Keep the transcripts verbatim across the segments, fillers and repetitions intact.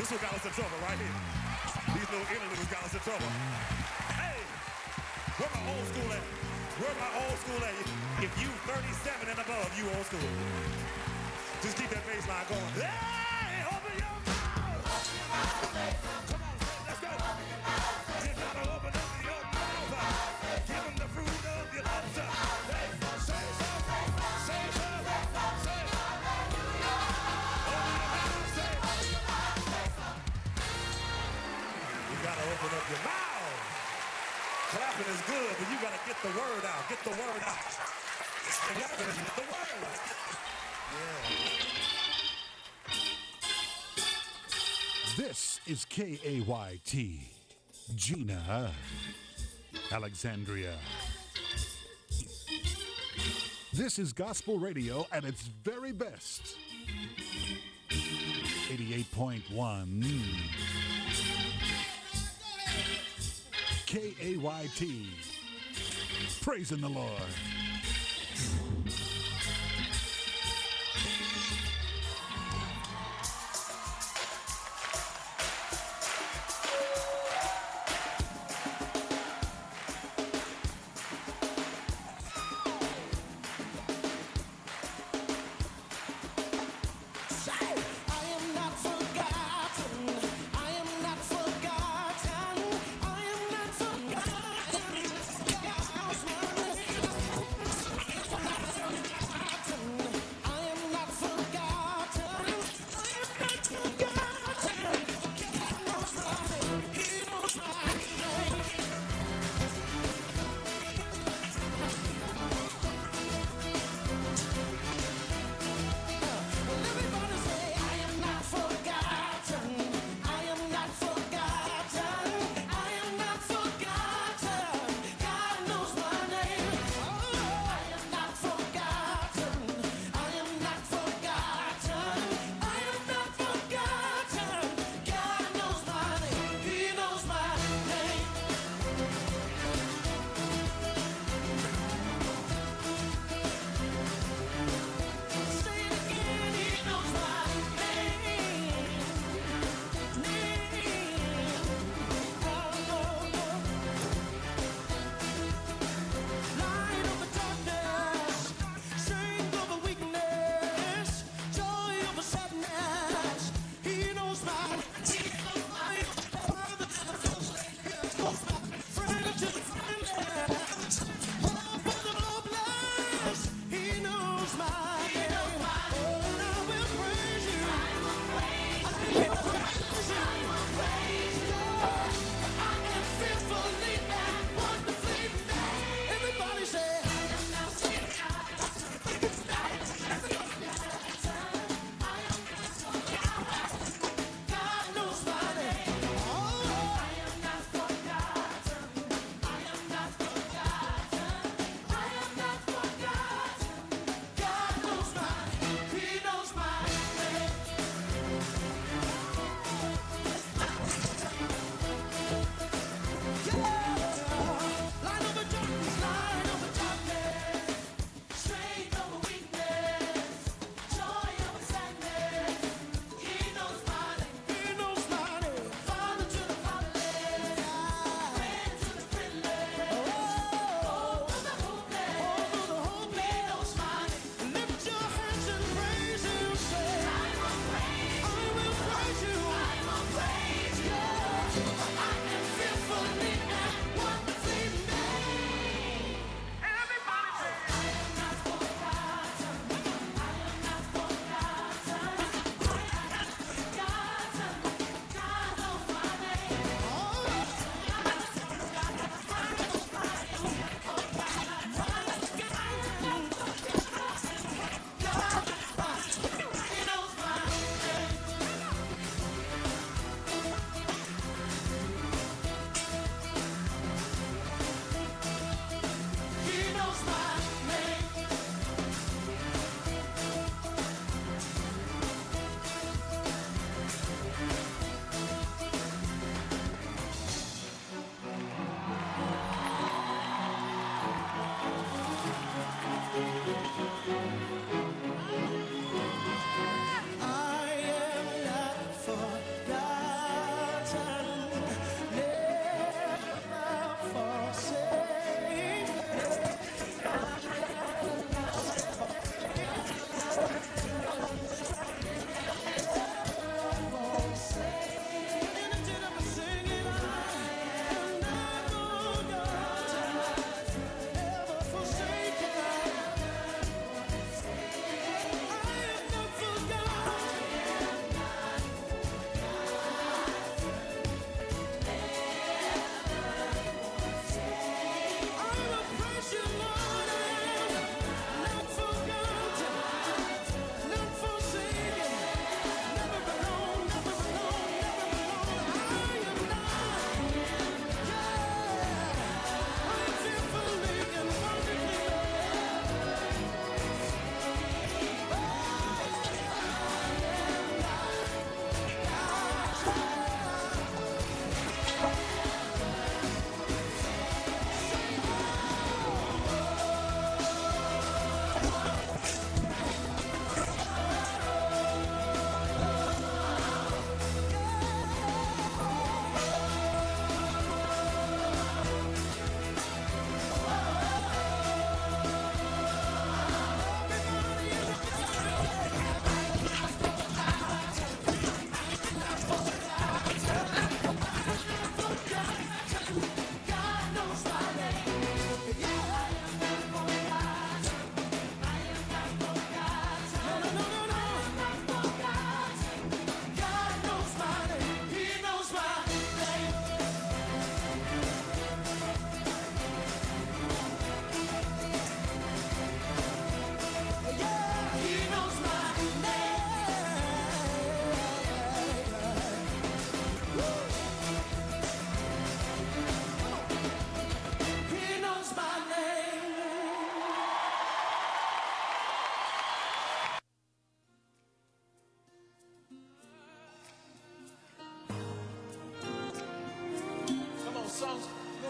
This one got us in trouble right here. These little interludes got us in trouble. Hey, where my old school at? Where my old school at? If you thirty-seven and above, you old school. Just keep that bass line going. Hey, open your mouth. Come on, let's go. You gotta open up your mouth. Give them the fruit of your lips. Say something, say something, say something. You gotta open up your mouth. Clapping is good, but you gotta get the word out. Get the word out. You gotta get the word out. Yeah. This is K A Y T, Gina, Alexandria. This is gospel radio at its very best. eighty-eight point one. K A Y T, praising the Lord.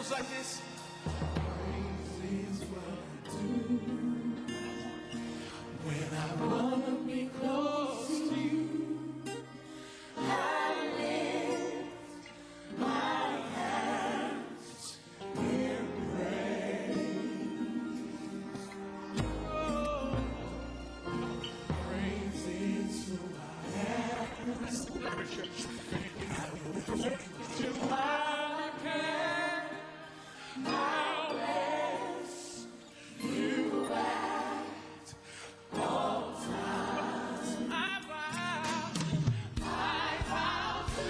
goes like this. When I wanna be close to you, I lift my hands in praise. Oh, praise is who I am. To I can always you at all times. I vow, I vow to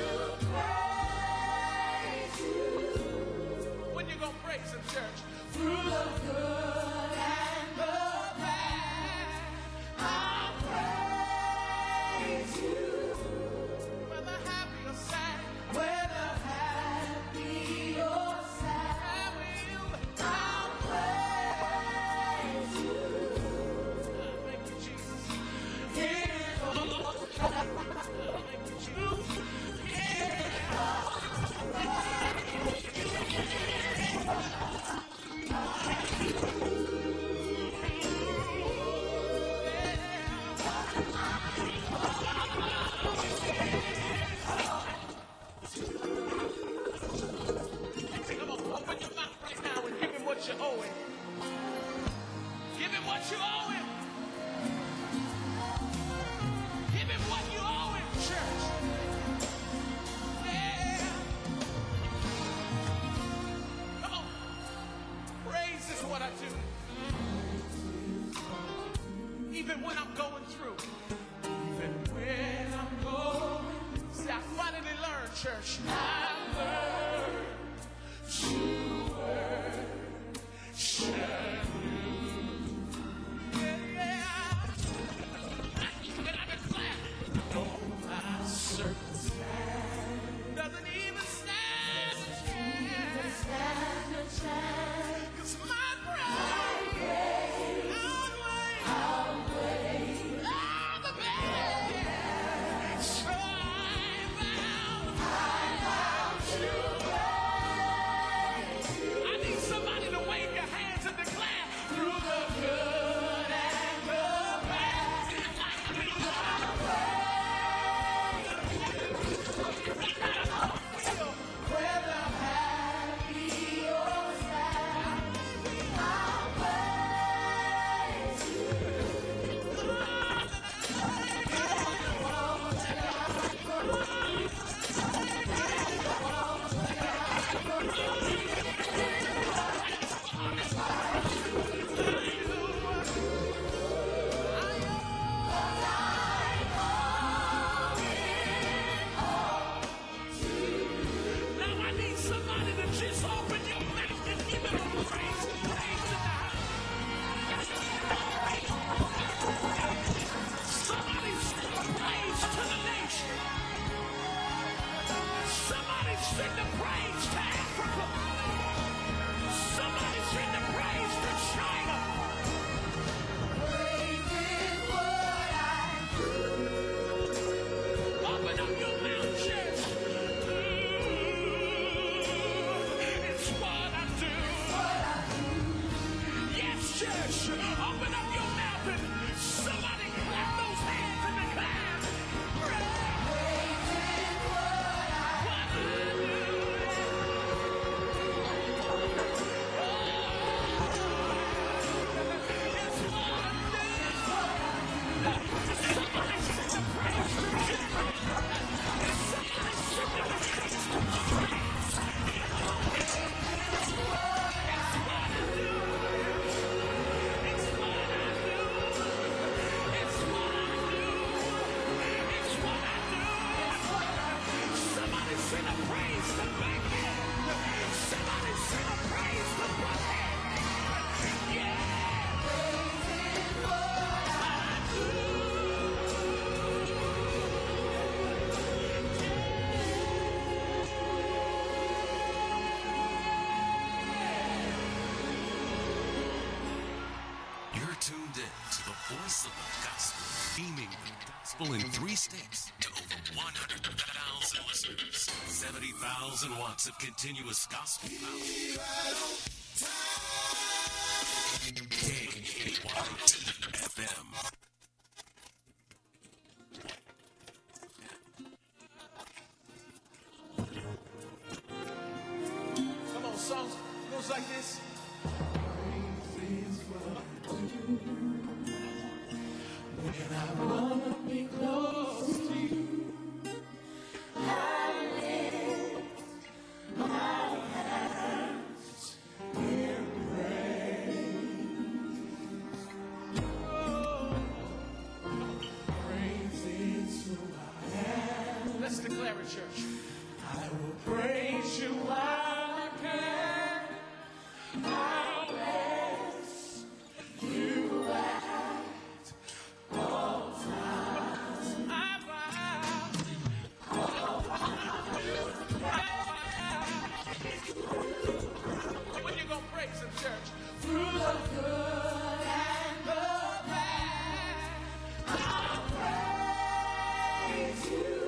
praise you. When you gonna praise him, church? Through the good and the bad, I'll praise you. Whether happy or sad, whether happy or sad, I will, I'll praise you. Thank you, Jesus. Yeah. Thank you, Jesus. Come on, open your mouth right now and give him what you owe him. Give him what you owe him. Give him what you owe him, church. Yeah. Come on. Praise is what I do. Even when I'm going through. Even when I'm going. See, I finally learned, church. I learned to worship you. Yeah. And I declare, no, my circumstance doesn't even stand a chance. 'Cause my praise outweighs all the bad. So I vow to praise you. I need somebody to wave your hands and declare, through the good and the bad, I'll praise you. Whether happy or sad, I'll praise you. Now I need somebody to just open your mouth and give him a praise. Praise in the house. Somebody sing a praise to the nation. Somebody sing the praise to Africa. Somebody sing the praise to China. Praise is what I do. Open up your mouth, church. It's what I do. Yes, church. Open up your mouth and somebody clap those hands in the cloud. Praise is what I do. It's what I do. Somebody sing the praise to Jesus. Somebody sing the praise to Jesus. It's what I do. It's what I do. It's what I do. It's what I do. Somebody sing a praise to Becky. Somebody sing a praise to Bucky. Yeah. Praise is what I do. You're tuned in to the voice of the gospel, beaming the gospel in three states to over one hundred thousand listeners. seventy thousand watts of continuous gospel power. K A Y T F M. Come on, songs goes like this. When I wanna be close to you, I lift my hands in praise. Oh, praise is who I am. Let's declare it, church. I will praise you while I can. I'll bless you at all times. I vow. When you gonna praise him, church? Through the good and the bad, I'll praise you.